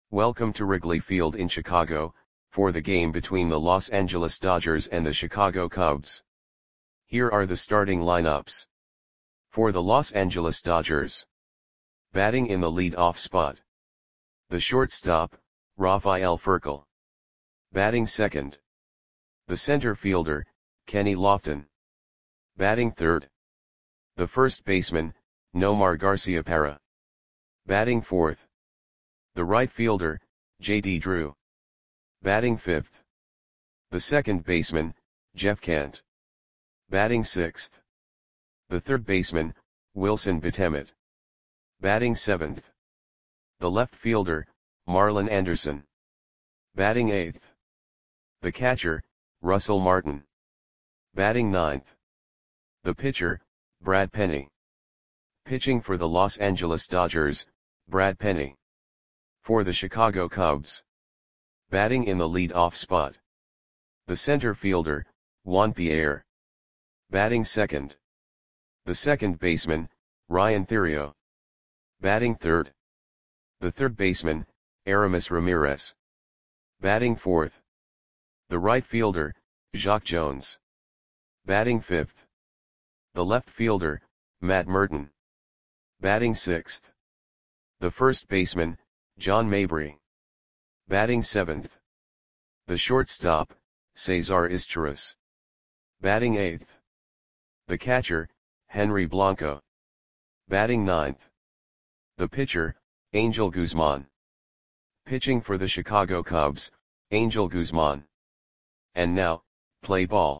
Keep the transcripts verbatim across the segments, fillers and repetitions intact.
Welcome to Wrigley Field in Chicago, for the game between the Los Angeles Dodgers and the Chicago Cubs. Here are the starting lineups. For the Los Angeles Dodgers. Batting in the lead-off spot. The shortstop, Rafael Furcal. Batting second. The center fielder, Kenny Lofton. Batting third. The first baseman, Nomar Garciaparra. Batting fourth. The right fielder, J D Drew. Batting fifth. The second baseman, Jeff Kent. Batting sixth. The third baseman, Wilson Betemet. Batting seventh. The left fielder, Marlon Anderson. Batting eighth. The catcher, Russell Martin. Batting ninth. The pitcher, Brad Penny. Pitching for the Los Angeles Dodgers, Brad Penny. For the Chicago Cubs. Batting in the lead-off spot. The center fielder, Juan Pierre. Batting second. The second baseman, Ryan Theriot. Batting third. The third baseman, Aramis Ramirez. Batting fourth. The right fielder, Jacque Jones. Batting fifth. The left fielder, Matt Merton. Batting sixth. The first baseman, John Mabry. Batting seventh. The shortstop, Cesar Izturis. Batting eighth. The catcher, Henry Blanco. Batting ninth. The pitcher, Angel Guzman. Pitching for the Chicago Cubs, Angel Guzman. And now, play ball.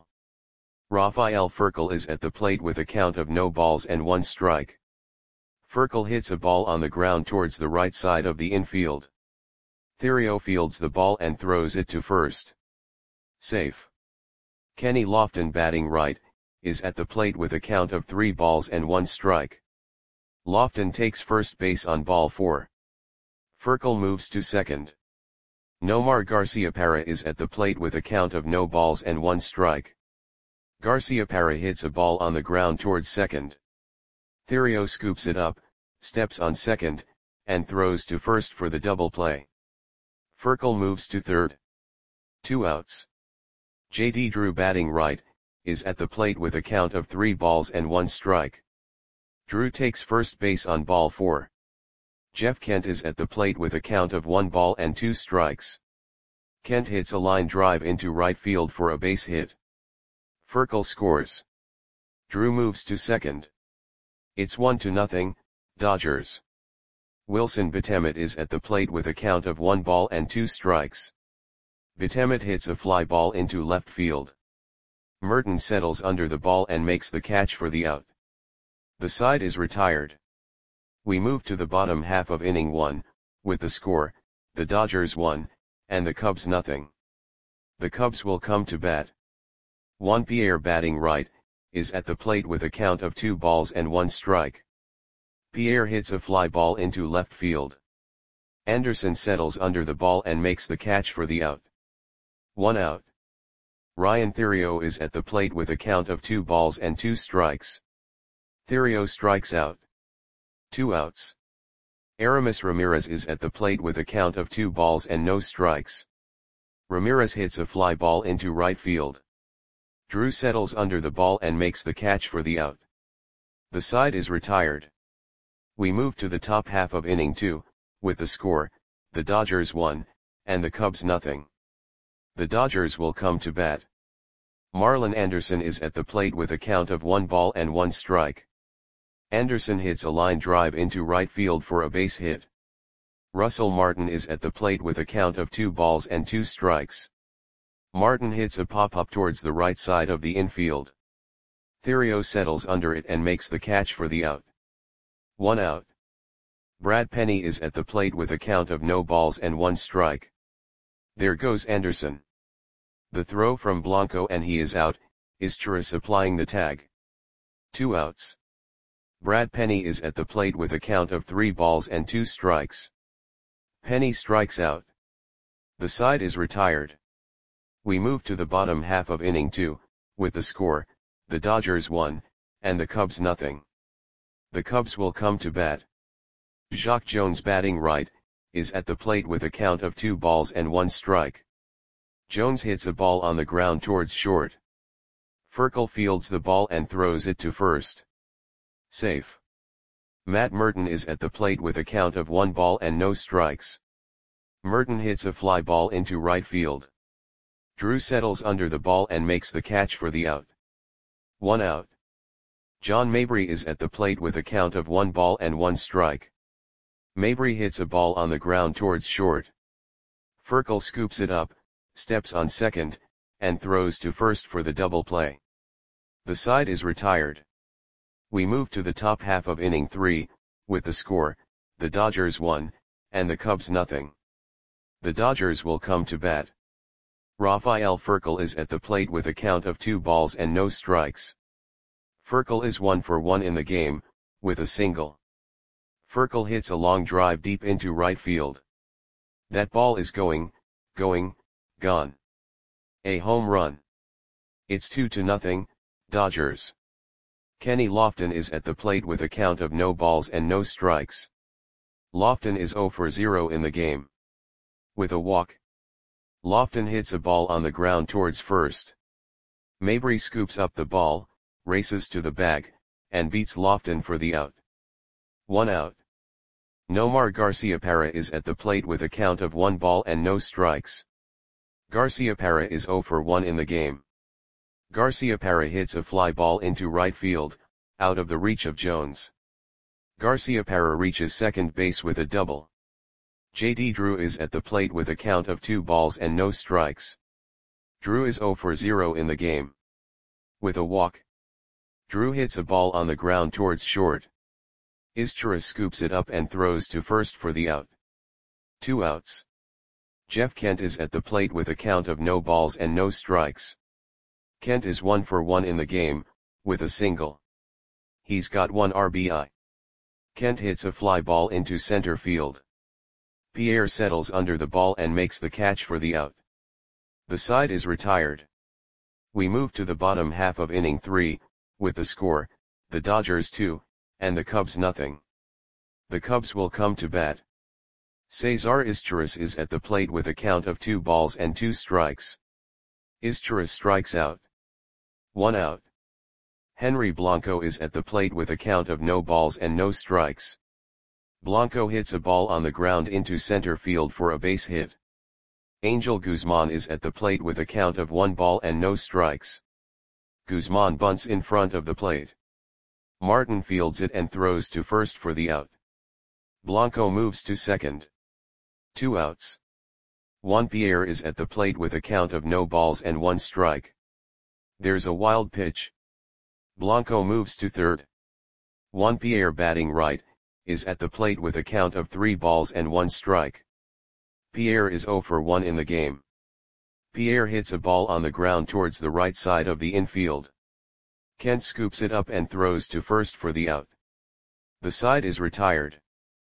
Rafael Furcal is at the plate with a count of no balls and one strike. Furcal hits a ball on the ground towards the right side of the infield. Theriot fields the ball and throws it to first. Safe. Kenny Lofton, batting right, is at the plate with a count of three balls and one strike. Lofton takes first base on ball four. Furcal moves to second. Nomar Garciaparra is at the plate with a count of no balls and one strike. Garciaparra hits a ball on the ground towards second. Theriot scoops it up, steps on second, and throws to first for the double play. Furcal moves to third. Two outs. J D Drew, batting right, is at the plate with a count of three balls and one strike. Drew takes first base on ball four. Jeff Kent is at the plate with a count of one ball and two strikes. Kent hits a line drive into right field for a base hit. Furcal scores. Drew moves to second. It's one to nothing, Dodgers. Wilson Betemet is at the plate with a count of one ball and two strikes. Betemet hits a fly ball into left field. Merton settles under the ball and makes the catch for the out. The side is retired. We move to the bottom half of inning one, with the score, the Dodgers one, and the Cubs nothing. The Cubs will come to bat. Juan Pierre, batting right, is at the plate with a count of two balls and one strike. Pierre hits a fly ball into left field. Anderson settles under the ball and makes the catch for the out. One out. Ryan Theriot is at the plate with a count of two balls and two strikes. Theriot strikes out. Two outs. Aramis Ramirez is at the plate with a count of two balls and no strikes. Ramirez hits a fly ball into right field. Drew settles under the ball and makes the catch for the out. The side is retired. We move to the top half of inning two, with the score, the Dodgers one, and the Cubs nothing. The Dodgers will come to bat. Marlon Anderson is at the plate with a count of one ball and one strike. Anderson hits a line drive into right field for a base hit. Russell Martin is at the plate with a count of two balls and two strikes. Martin hits a pop-up towards the right side of the infield. Theriot settles under it and makes the catch for the out. One out. Brad Penny is at the plate with a count of no balls and one strike. There goes Anderson. The throw from Blanco and he is out, Izturis applying the tag. Two outs. Brad Penny is at the plate with a count of three balls and two strikes. Penny strikes out. The side is retired. We move to the bottom half of inning two, with the score, the Dodgers one, and the Cubs nothing. The Cubs will come to bat. Jacque Jones, batting right, is at the plate with a count of two balls and one strike. Jones hits a ball on the ground towards short. Furcal fields the ball and throws it to first. Safe. Matt Merton is at the plate with a count of one ball and no strikes. Merton hits a fly ball into right field. Drew settles under the ball and makes the catch for the out. One out. John Mabry is at the plate with a count of one ball and one strike. Mabry hits a ball on the ground towards short. Furcal scoops it up, steps on second, and throws to first for the double play. The side is retired. We move to the top half of inning three, with the score, the Dodgers one, and the Cubs nothing. The Dodgers will come to bat. Rafael Furcal is at the plate with a count of two balls and no strikes. Furcal is one for one in the game, with a single. Furcal hits a long drive deep into right field. That ball is going, going, gone. A home run. It's two to nothing, Dodgers. Kenny Lofton is at the plate with a count of no balls and no strikes. Lofton is zero for zero in the game. With a walk. Lofton hits a ball on the ground towards first. Mabry scoops up the ball, races to the bag, and beats Lofton for the out. One out. Nomar Garciaparra is at the plate with a count of one ball and no strikes. Garciaparra is zero for one in the game. Garciaparra hits a fly ball into right field, out of the reach of Jones. Garciaparra reaches second base with a double. J D Drew is at the plate with a count of two balls and no strikes. Drew is zero for zero in the game. With a walk. Drew hits a ball on the ground towards short. Izturis scoops it up and throws to first for the out. Two outs. Jeff Kent is at the plate with a count of no balls and no strikes. Kent is one for one in the game, with a single. He's got one R B I. Kent hits a fly ball into center field. Pierre settles under the ball and makes the catch for the out. The side is retired. We move to the bottom half of inning three, with the score, the Dodgers two, and the Cubs nothing. The Cubs will come to bat. Cesar Izturis is at the plate with a count of two balls and two strikes. Izturis strikes out. One out. Henry Blanco is at the plate with a count of no balls and no strikes. Blanco hits a ball on the ground into center field for a base hit. Angel Guzman is at the plate with a count of one ball and no strikes. Guzman bunts in front of the plate. Martin fields it and throws to first for the out. Blanco moves to second. Two outs. Juan Pierre is at the plate with a count of no balls and one strike. There's a wild pitch. Blanco moves to third. Juan Pierre, batting right, is at the plate with a count of three balls and one strike. Pierre is zero for one in the game. Pierre hits a ball on the ground towards the right side of the infield. Kent scoops it up and throws to first for the out. The side is retired.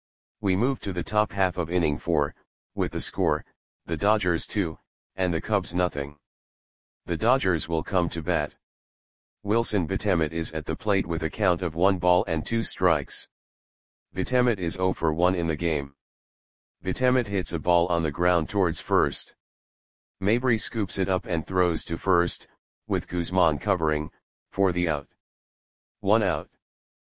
We move to the top half of inning four, with the score, the Dodgers two, and the Cubs nothing. The Dodgers will come to bat. Wilson Betemet is at the plate with a count of one ball and two strikes. Betemet is zero for one in the game. Betemet hits a ball on the ground towards first. Mabry scoops it up and throws to first, with Guzman covering, for the out. One out.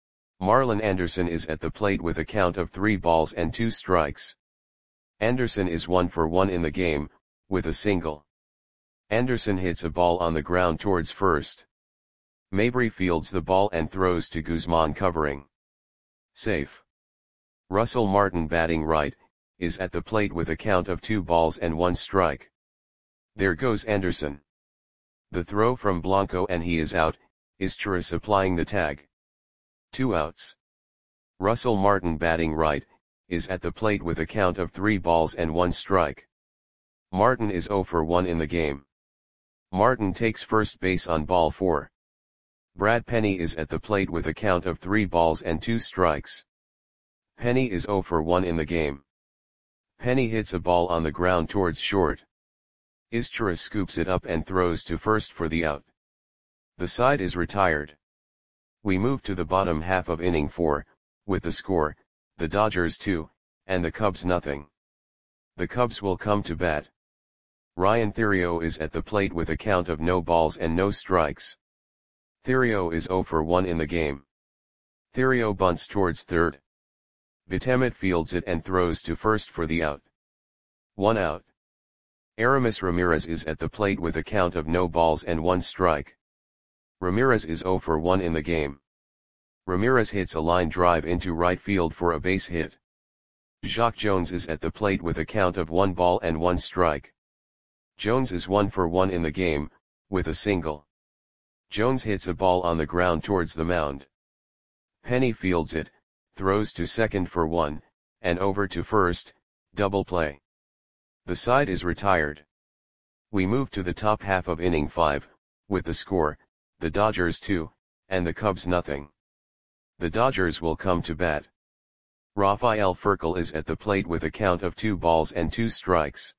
Marlon Anderson is at the plate with a count of three balls and two strikes. Anderson is one for one in the game, with a single. Anderson hits a ball on the ground towards first. Mabry fields the ball and throws to Guzman covering. Safe. Russell Martin, batting right, is at the plate with a count of two balls and one strike. There goes Anderson. The throw from Blanco and he is out, Izturis applying the tag. Two outs. Russell Martin, batting right, is at the plate with a count of three balls and one strike. Martin is zero for one in the game. Martin takes first base on ball four. Brad Penny is at the plate with a count of three balls and two strikes. Penny is zero for one in the game. Penny hits a ball on the ground towards short. Izturis scoops it up and throws to first for the out. The side is retired. We move to the bottom half of inning four, with the score, the Dodgers two, and the Cubs nothing. The Cubs will come to bat. Ryan Theriot is at the plate with a count of no balls and no strikes. Theriot is zero for one in the game. Theriot bunts towards third. Betemet fields it and throws to first for the out. One out. Aramis Ramirez is at the plate with a count of no balls and one strike. Ramirez is zero for one in the game. Ramirez hits a line drive into right field for a base hit. Jacque Jones is at the plate with a count of one ball and one strike. Jones is one for one in the game, with a single. Jones hits a ball on the ground towards the mound. Penny fields it, throws to second for one, and over to first, double play. The side is retired. We move to the top half of inning five, with the score, the Dodgers two, and the Cubs nothing. The Dodgers will come to bat. Rafael Furcal is at the plate with a count of two balls and two strikes.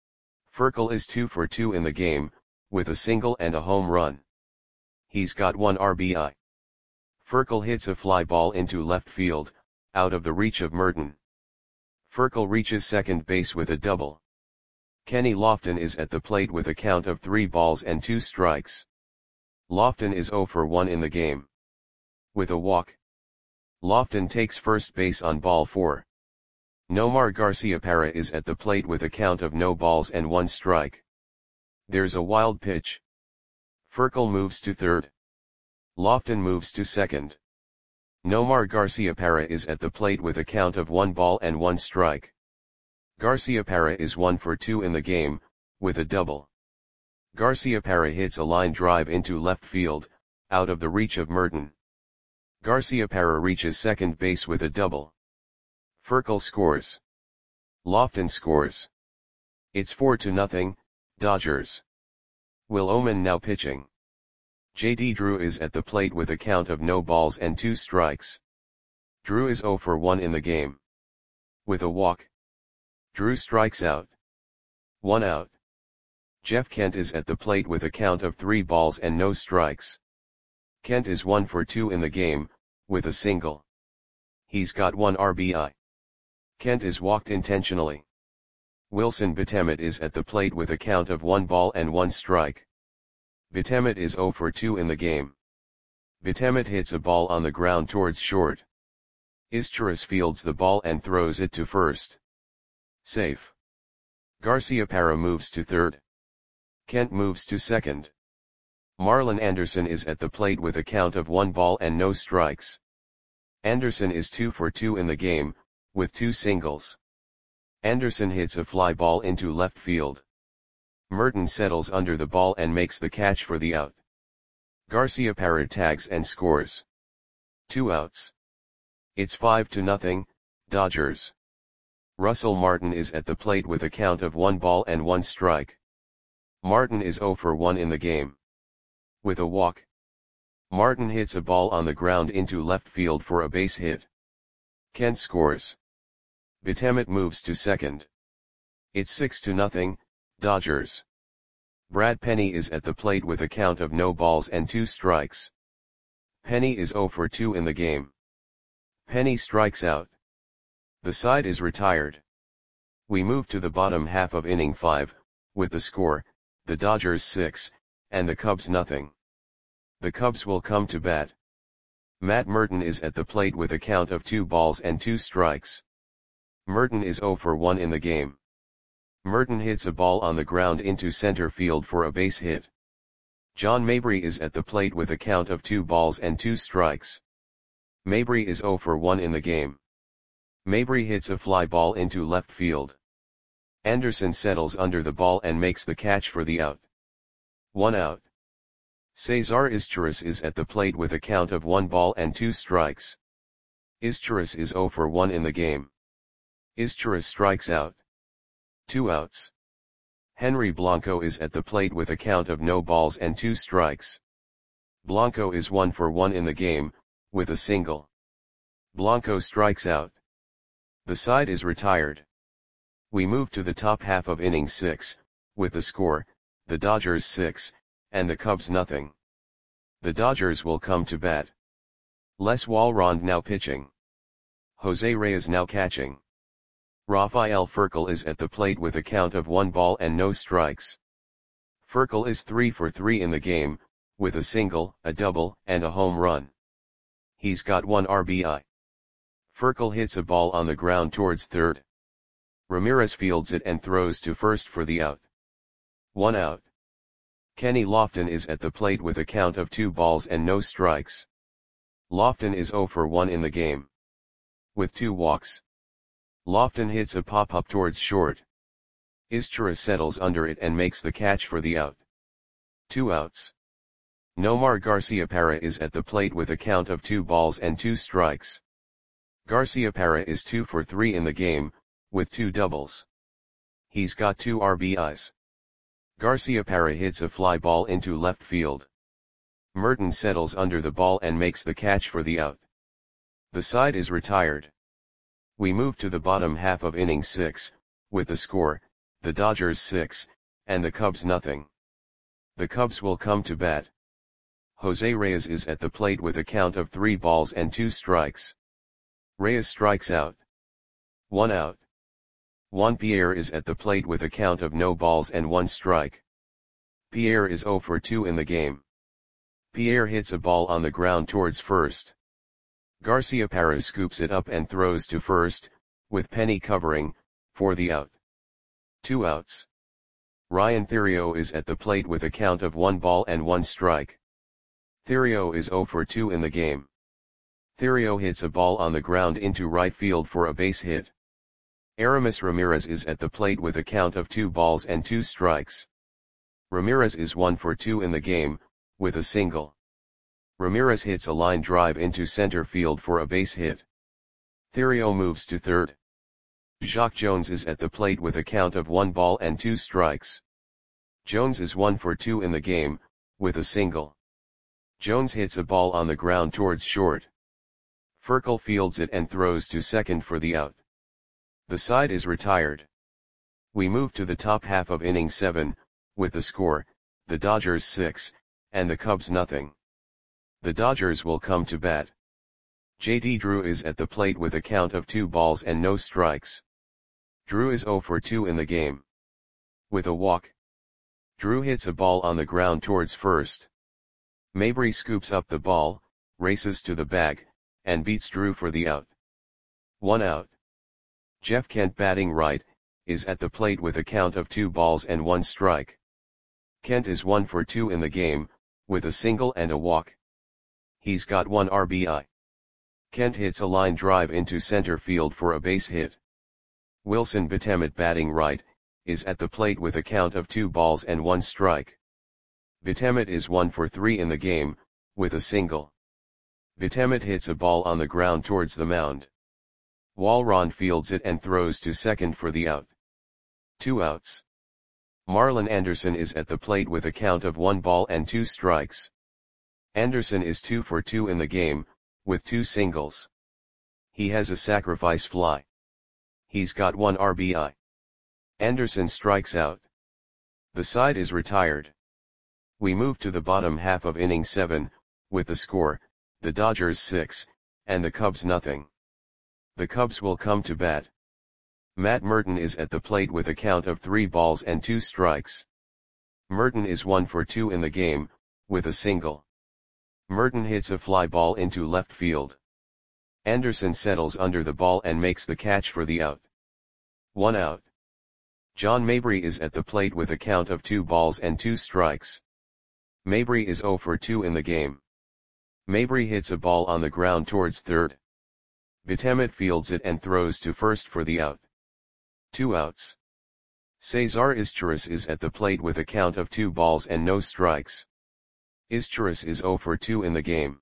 Furcal is two for two in the game, with a single and a home run. He's got one R B I. Furcal hits a fly ball into left field, out of the reach of Merton. Furcal reaches second base with a double. Kenny Lofton is at the plate with a count of three balls and two strikes. Lofton is zero for one in the game. With a walk. Lofton takes first base on ball four. Nomar Garciaparra is at the plate with a count of no balls and one strike. There's a wild pitch. Furcal moves to third. Lofton moves to second. Nomar Garciaparra is at the plate with a count of one ball and one strike. Garciaparra is one for two in the game, with a double. Garciaparra hits a line drive into left field, out of the reach of Merton. Garciaparra reaches second base with a double. Furcal scores. Lofton scores. It's four to nothing, Dodgers. Will Oman now pitching. J D Drew is at the plate with a count of no balls and two strikes. Drew is zero for one in the game. With a walk. Drew strikes out. One out. Jeff Kent is at the plate with a count of three balls and no strikes. Kent is one for two in the game, with a single. He's got one R B I. Kent is walked intentionally. Wilson Betemet is at the plate with a count of one ball and one strike. Betemet is zero for two in the game. Betemet hits a ball on the ground towards short. Izturis fields the ball and throws it to first. Safe. Garciaparra moves to third. Kent moves to second. Marlon Anderson is at the plate with a count of one ball and no strikes. Anderson is two for two in the game, with two singles. Anderson hits a fly ball into left field. Merton settles under the ball and makes the catch for the out. Garciaparra tags and scores. Two outs. It's five to nothing, Dodgers. Russell Martin is at the plate with a count of one ball and one strike. Martin is zero for one in the game. With a walk. Martin hits a ball on the ground into left field for a base hit. Kent scores. Betemet moves to second. It's six to nothing, Dodgers. Brad Penny is at the plate with a count of no balls and two strikes. Penny is zero for two in the game. Penny strikes out. The side is retired. We move to the bottom half of inning five, with the score, the Dodgers six, and the Cubs nothing. The Cubs will come to bat. Matt Merton is at the plate with a count of two balls and two strikes. Merton is zero for one in the game. Merton hits a ball on the ground into center field for a base hit. John Mabry is at the plate with a count of two balls and two strikes. Mabry is zero for one in the game. Mabry hits a fly ball into left field. Anderson settles under the ball and makes the catch for the out. One out. Cesar Izturis is at the plate with a count of one ball and two strikes. Izturis is zero for one in the game. Izturis strikes out. Two outs. Henry Blanco is at the plate with a count of no balls and two strikes. Blanco is one for one in the game, with a single. Blanco strikes out. The side is retired. We move to the top half of inning six, with the score, the Dodgers six, and the Cubs nothing. The Dodgers will come to bat. Les Walrond now pitching. Jose Reyes now catching. Rafael Furcal is at the plate with a count of one ball and no strikes. Furcal is three for three in the game, with a single, a double, and a home run. He's got one R B I. Furcal hits a ball on the ground towards third. Ramirez fields it and throws to first for the out. One out. Kenny Lofton is at the plate with a count of two balls and no strikes. Lofton is zero for one in the game. With two walks. Lofton hits a pop-up towards short. Izturis settles under it and makes the catch for the out. Two outs. Nomar Garciaparra is at the plate with a count of two balls and two strikes. Garciaparra is two for three in the game, with two doubles. He's got two R B Is. Garciaparra hits a fly ball into left field. Merton settles under the ball and makes the catch for the out. The side is retired. We move to the bottom half of inning six, with the score, the Dodgers six, and the Cubs nothing. The Cubs will come to bat. Jose Reyes is at the plate with a count of three balls and two strikes. Reyes strikes out. One out. Juan Pierre is at the plate with a count of no balls and one strike. Pierre is zero for two in the game. Pierre hits a ball on the ground towards first. Garciaparra scoops it up and throws to first, with Penny covering, for the out. Two outs. Ryan Theriot is at the plate with a count of one ball and one strike. Theriot is zero for two in the game. Theriot hits a ball on the ground into right field for a base hit. Aramis Ramirez is at the plate with a count of two balls and two strikes. Ramirez is one for two in the game, with a single. Ramirez hits a line drive into center field for a base hit. Theriot moves to third. Jacque Jones is at the plate with a count of one ball and two strikes. Jones is one for two in the game, with a single. Jones hits a ball on the ground towards short. Furcal fields it and throws to second for the out. The side is retired. We move to the top half of inning seven, with the score, the Dodgers six, and the Cubs nothing. The Dodgers will come to bat. J D Drew is at the plate with a count of two balls and no strikes. Drew is zero for two in the game. With a walk. Drew hits a ball on the ground towards first. Mabry scoops up the ball, races to the bag, and beats Drew for the out. One out. Jeff Kent, batting right, is at the plate with a count of two balls and one strike. Kent is one for two in the game, with a single and a walk. He's got one R B I. Kent hits a line drive into center field for a base hit. Wilson Betemit, batting right, is at the plate with a count of two balls and one strike. Betemit is one for three in the game, with a single. Betemit hits a ball on the ground towards the mound. Walron fields it and throws to second for the out. Two outs. Marlon Anderson is at the plate with a count of one ball and two strikes. Anderson is two for two in the game, with two singles. He has a sacrifice fly. He's got one R B I. Anderson strikes out. The side is retired. We move to the bottom half of inning seven, with the score, the Dodgers six, and the Cubs nothing. The Cubs will come to bat. Matt Merton is at the plate with a count of three balls and two strikes. Merton is one for two in the game, with a single. Merton hits a fly ball into left field. Anderson settles under the ball and makes the catch for the out. One out. John Mabry is at the plate with a count of two balls and two strikes. Mabry is zero for two in the game. Mabry hits a ball on the ground towards third. Betemit fields it and throws to first for the out. Two outs. Cesar Izturis is at the plate with a count of two balls and no strikes. Izturis is zero for two in the game.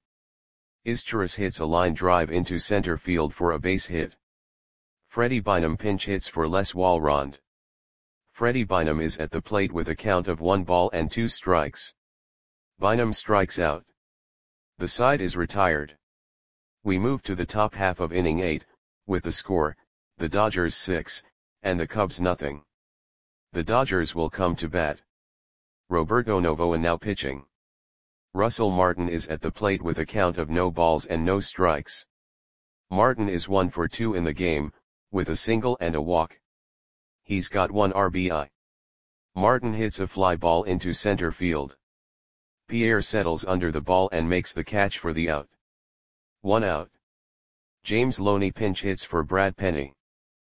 Izturis hits a line drive into center field for a base hit. Freddie Bynum pinch hits for Les Walrond. Freddie Bynum is at the plate with a count of one ball and two strikes. Bynum strikes out. The side is retired. We move to the top half of inning eight, with the score, the Dodgers six, and the Cubs nothing. The Dodgers will come to bat. Roberto Novoa now pitching. Russell Martin is at the plate with a count of no balls and no strikes. Martin is one for two in the game, with a single and a walk. He's got one R B I. Martin hits a fly ball into center field. Pierre settles under the ball and makes the catch for the out. One out. James Loney pinch hits for Brad Penny.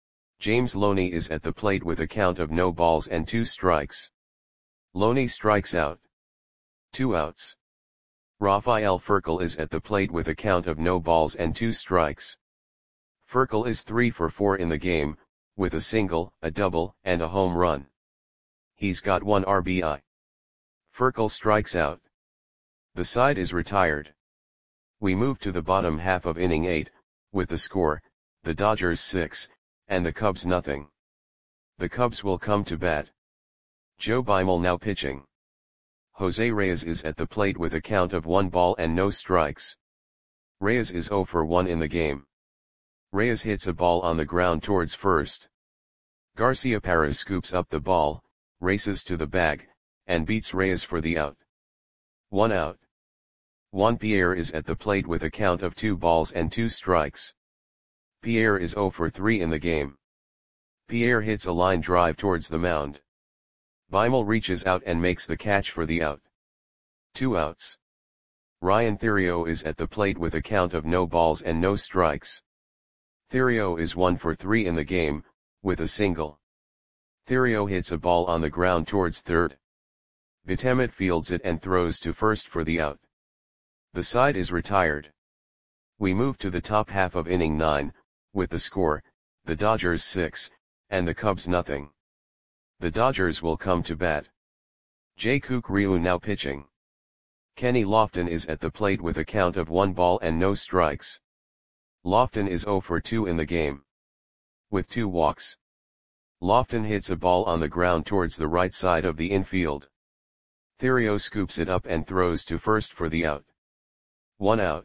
James Loney is at the plate with a count of no balls and two strikes. Loney strikes out. Two outs. Rafael Furcal is at the plate with a count of no balls and two strikes. Furcal is three for four in the game, with a single, a double, and a home run. He's got one R B I. Furcal strikes out. The side is retired. We move to the bottom half of inning eight, with the score, the Dodgers six, and the Cubs nothing. The Cubs will come to bat. Joe Beimel now pitching. Jose Reyes is at the plate with a count of one ball and no strikes. Reyes is zero for one in the game. Reyes hits a ball on the ground towards first. Garciaparra scoops up the ball, races to the bag, and beats Reyes for the out. One out. Juan Pierre is at the plate with a count of two balls and two strikes. Pierre is zero for three in the game. Pierre hits a line drive towards the mound. Beimel reaches out and makes the catch for the out. Two outs. Ryan Theriot is at the plate with a count of no balls and no strikes. Theriot is one for three in the game, with a single. Theriot hits a ball on the ground towards third. Betemet fields it and throws to first for the out. The side is retired. We move to the top half of inning nine, with the score, the Dodgers six, and the Cubs nothing. The Dodgers will come to bat. Jae-Kook Ryu now pitching. Kenny Lofton is at the plate with a count of one ball and no strikes. Lofton is zero for two in the game. With two walks. Lofton hits a ball on the ground towards the right side of the infield. Theriot scoops it up and throws to first for the out. One out.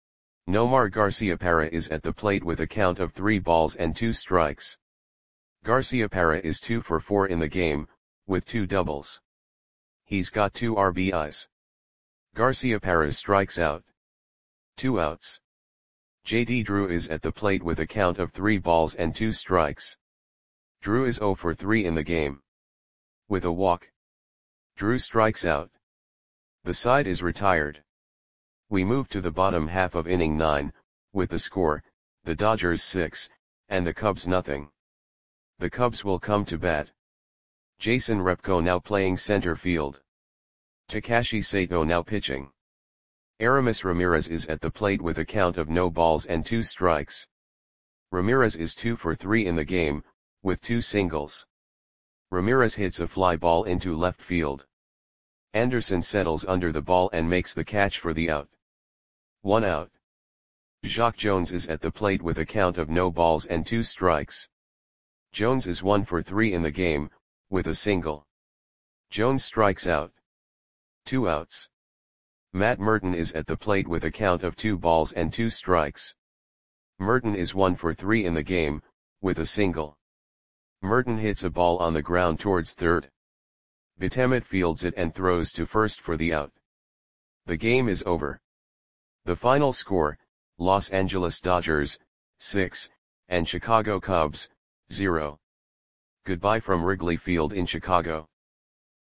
Nomar Garciaparra is at the plate with a count of three balls and two strikes. Garciaparra is two for four in the game, with two doubles. He's got two R B Is. Garciaparra strikes out. Two outs. J D Drew is at the plate with a count of three balls and two strikes. Drew is zero for three in the game. With a walk. Drew strikes out. The side is retired. We move to the bottom half of inning nine, with the score, the Dodgers six, and the Cubs nothing. The Cubs will come to bat. Jason Repko now playing center field. Takashi Sato now pitching. Aramis Ramirez is at the plate with a count of no balls and two strikes. Ramirez is two for three in the game, with two singles. Ramirez hits a fly ball into left field. Anderson settles under the ball and makes the catch for the out. One out. Jacque Jones is at the plate with a count of no balls and two strikes. Jones is one for three in the game, with a single. Jones strikes out. Two outs. Matt Merton is at the plate with a count of two balls and two strikes. Merton is one for three in the game, with a single. Merton hits a ball on the ground towards third. Betemet fields it and throws to first for the out. The game is over. The final score, Los Angeles Dodgers, six, and Chicago Cubs, zero. Goodbye from Wrigley Field in Chicago.